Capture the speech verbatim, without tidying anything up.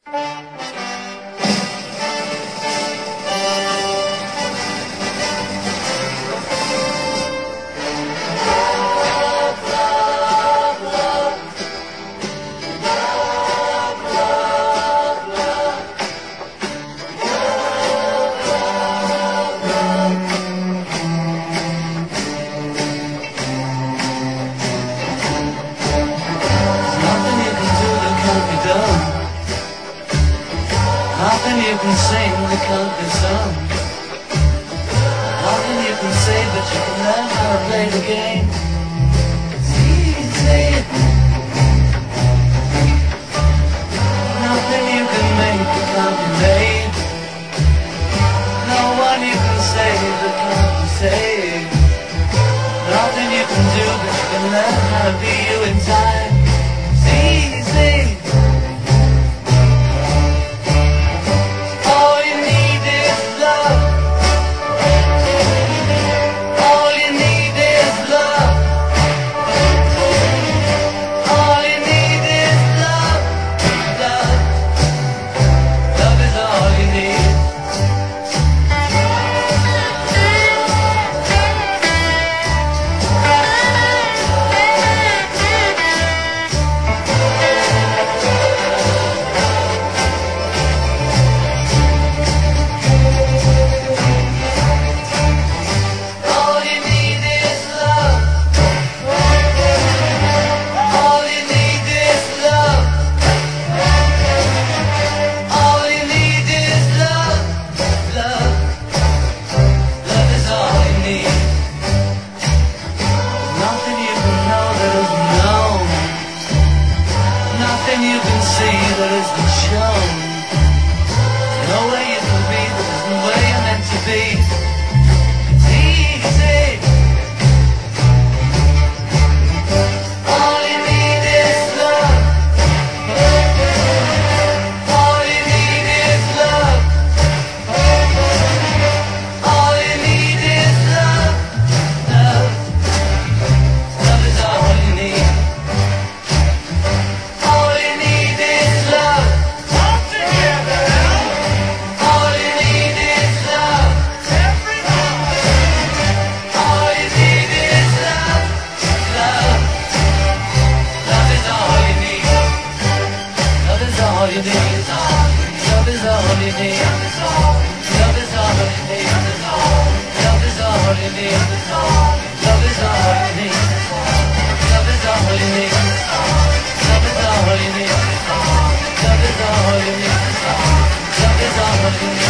Nothing you can sing that can't be sung. Nothing you can say, but you can learn how to play the game. It's easy. Nothing you can make that can't be made. No one you can save that can't be saved. Nothing you can do, but you can learn how to be you in time. It's easy. Nothing you can see that isn't shown. No way you can be that isn't where you're meant to be. It's easy. All you need is love. All you need is love. All you need is love. Love. Love is all you need. All you need, love is all you need. Love is all you need. Love is all you need. Love is all you need. Love is all you need. Love is all you need. Love is all you need. Love is all you need.